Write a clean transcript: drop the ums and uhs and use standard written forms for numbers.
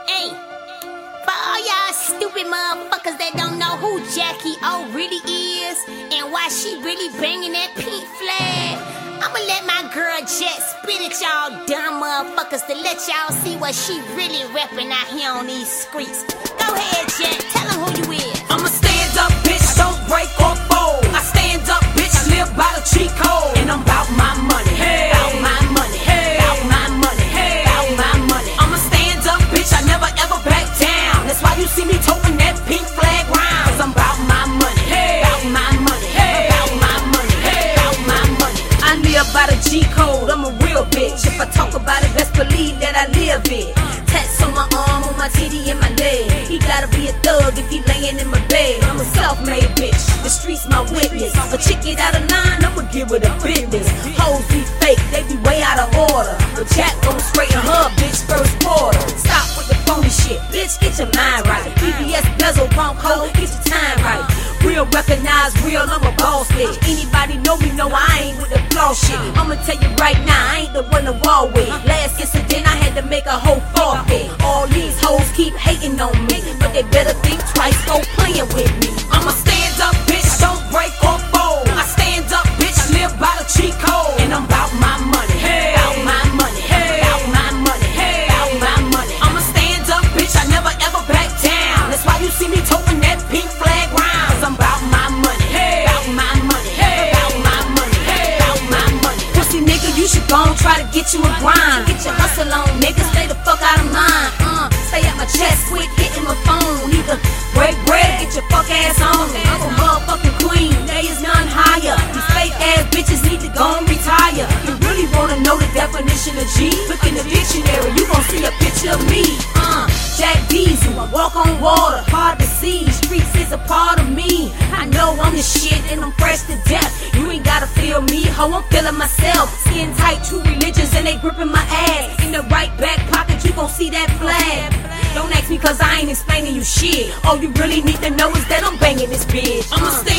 Hey, for all y'all stupid motherfuckers that don't know who Jackie O really is and why she really banging that pink flag, I'ma let my girl Jet spit at y'all dumb motherfuckers to let y'all see what she really reppin' out here on these streets. Go ahead, Jet, tell them who you is. I'm a stand up bitch, don't break or fold. I stand up bitch, live by the cheat code. And I'm bout my money, hey. Bout my money, hey. Bout my money, hey. Bout my money. I'm a stand up bitch, I never ever back down. That's why you see me toting that pink flag round. Cause I'm bout my money, hey. Bout my money, hey. Bout my money, hey. Bout my money. I live by the G code, I'm a real bitch. If I talk about it, best believe that I live it. Tats on my arm, on my titty and my leg. He gotta be a thug if he layin' in my bed. I'm a self-made bitch, the streets my witness. A chick get out of line, I'ma give her the business. Hoes be fake, they be way out of order. But Jack gon' straighten her bitch first quarter. Stop with the phony shit, bitch, get your mind right. BBS bezel, bump code, get your time right. Real recognize real, I'm a boss bitch. Anybody know me, know I ain't with the flaw shit. I'ma tell you right now, I ain't the one to war with. Last incident, I had to make a whole forfeit. All these hoes keep hating on me, but they better think twice, go playin' with me. I'm a stand up bitch, don't break or fold. I stand up bitch, live by the cheat code. And I'm bout my money, hey. Bout my money, hey. Bout my money, hey. Bout my money. I'm a stand up bitch, I never ever back down. That's why you see me toting that pink flag round. Cause I'm bout my money, hey. Bout my money, hey. Bout my money, hey. Bout my money. Pussy nigga, you should go and try to get you a grind. Get your hustle on, nigga, stay the fuck out of mine. Stay at my chest, quit hitting my phone. Either break bread, get your fuck ass on. I'm a motherfucking queen, there is none higher. These fake ass bitches need to go and retire. You really wanna know the definition of G? Look in the dictionary, you gon' see a picture of me. Jack Diesel, I walk on water, hard to see. Streets is a part of me. I know I'm the shit and I'm fresh to death. You ain't gotta feel me, ho, I'm feeling myself. Skin tight, true religions, and they gripping my ass. In the right back pocket, you gon' see that flag. Don't ask me cause I ain't explaining you shit. All you really need to know is that I'm banging this bitch. I'ma stay